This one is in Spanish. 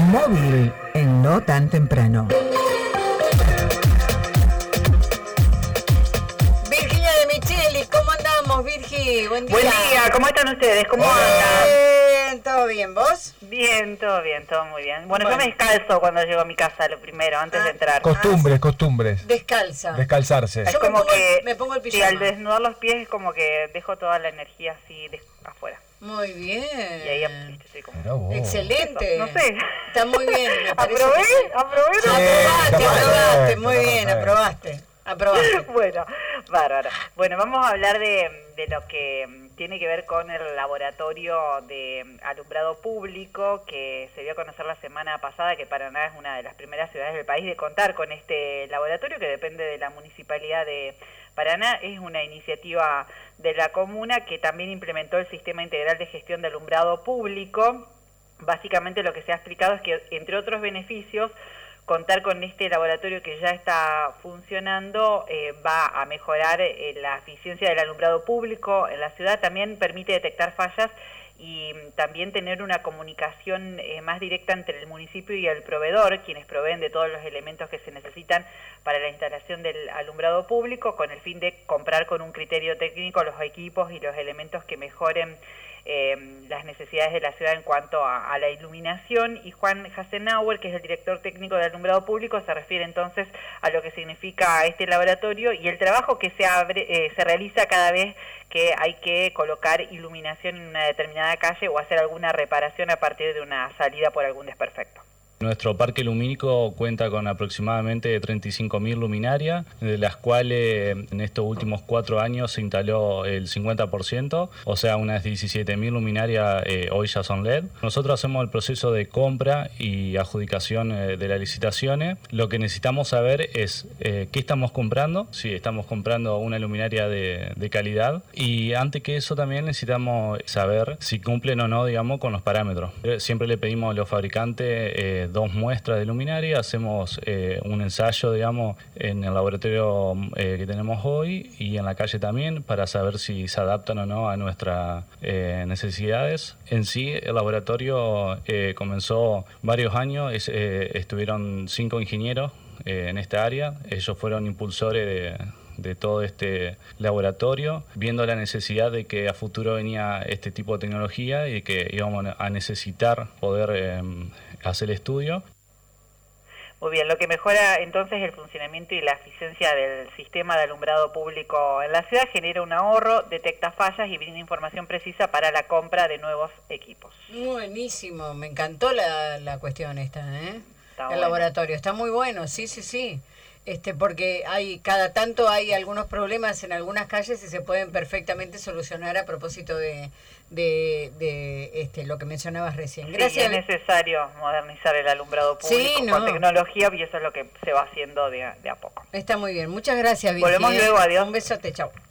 Móvil en No Tan Temprano. Virginia de Micheli, ¿cómo andamos, Virgi? Buen día. Buen día, ¿cómo están ustedes? ¿Cómo andan? Bien, ¿todo bien? ¿Vos? Bien, todo muy bien. Bueno, yo me descalzo cuando llego a mi casa, lo primero, antes de entrar. Costumbres. Descalza. Descalzarse. Es Yo como me pongo el sí, pijama. al desnudar los pies es como que dejo toda la energía así afuera. Muy bien. Y ahí estoy como... Mirá vos. Excelente. No sé. Está muy bien, me parece. ¿Aprobé? Aprobaste, muy bien, aprobaste. Bueno, bárbaro. Bueno, vamos a hablar de lo que tiene que ver con el laboratorio de alumbrado público que se dio a conocer la semana pasada, que Paraná es una de las primeras ciudades del país de contar con este laboratorio que depende de la Municipalidad de Paraná. Es una iniciativa de la comuna que también implementó el Sistema Integral de Gestión de Alumbrado Público. Básicamente lo que se ha explicado es que, entre otros beneficios, contar con este laboratorio que ya está funcionando va a mejorar la eficiencia del alumbrado público en la ciudad. También permite detectar fallas y también tener una comunicación más directa entre el municipio y el proveedor, quienes proveen de todos los elementos que se necesitan para la instalación del alumbrado público, con el fin de comprar con un criterio técnico los equipos y los elementos que mejoren las necesidades de la ciudad en cuanto a la iluminación. Y Juan Hasenauer, que es el director técnico de alumbrado público, se refiere entonces a lo que significa este laboratorio y el trabajo que se realiza cada vez que hay que colocar iluminación en una determinada calle o hacer alguna reparación a partir de una salida por algún desperfecto. Nuestro parque lumínico cuenta con aproximadamente 35.000 luminarias, de las cuales en estos últimos 4 años se instaló el 50%, o sea, unas 17.000 luminarias hoy ya son LED. Nosotros hacemos el proceso de compra y adjudicación de las licitaciones. Lo que necesitamos saber es qué estamos comprando, si estamos comprando una luminaria de calidad, y antes que eso también necesitamos saber si cumplen o no, digamos, con los parámetros. Siempre le pedimos a los fabricantes 2 muestras de luminaria, hacemos un ensayo, digamos, en el laboratorio que tenemos hoy y en la calle también, para saber si se adaptan o no a nuestras necesidades. En sí, el laboratorio comenzó varios años, estuvieron 5 ingenieros en esta área. Ellos fueron impulsores de todo este laboratorio, viendo la necesidad de que a futuro venía este tipo de tecnología y que íbamos a necesitar poder hacer el estudio. Muy bien, lo que mejora entonces el funcionamiento y la eficiencia del sistema de alumbrado público en la ciudad, genera un ahorro, detecta fallas y brinda información precisa para la compra de nuevos equipos. Buenísimo, me encantó la cuestión esta, ¿eh? El laboratorio, está muy bueno, sí. Porque cada tanto hay algunos problemas en algunas calles y se pueden perfectamente solucionar a propósito de lo que mencionabas recién. Gracias. Sí, es necesario modernizar el alumbrado público con tecnología, y eso es lo que se va haciendo de a poco. Está muy bien, muchas gracias, Virginia. Volvemos luego, adiós. Un besote, chao.